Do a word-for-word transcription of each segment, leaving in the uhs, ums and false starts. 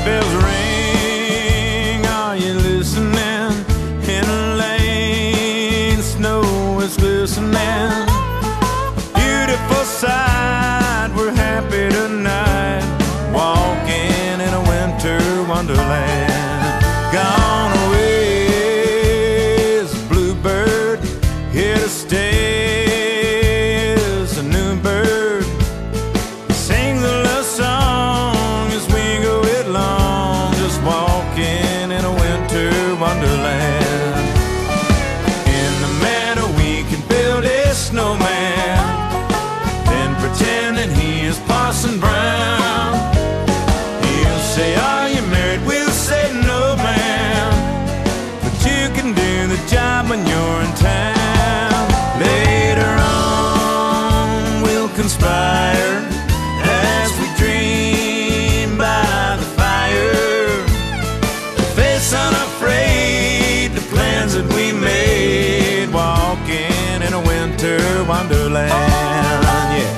bells ring, are you listening? In a lane, snow is glistening. Beautiful sight, we're happy tonight, walking in a winter wonderland. Gone away is a bluebird, here to stay is a new bird. Sing the love song as we go it long, just walking in a winter wonderland. In the meadow we can build a snowman, then pretending he is Parson Brown. He'll say, are you married? We'll say, no ma'am, but you can do the job when you're in town. Later on we'll conspire as we dream by the fire, face unafraid the plans that we made, walking in a winter wonderland. Yeah.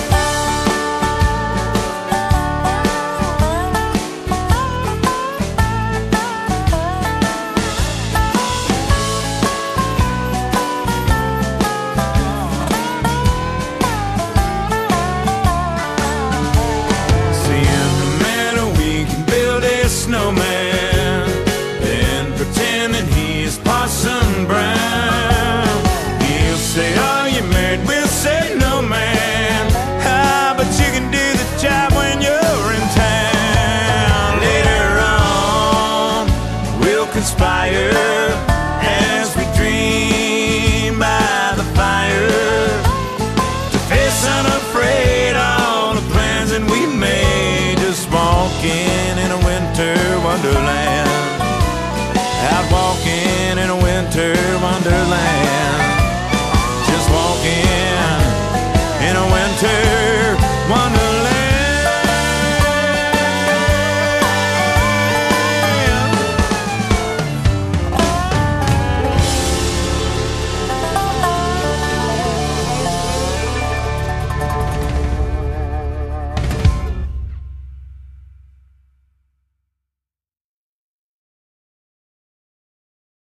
Snowman, then pretending he's Parson Brown. He'll say, are you married? We'll say, no man, ah, but you can do the job when you're in town. Later on we'll conspire as we dream by the fire, to face unafraid all the plans that we made, just walking in a winter wonderland, out walking in a winter wonderland, just walking in a winter wonderland.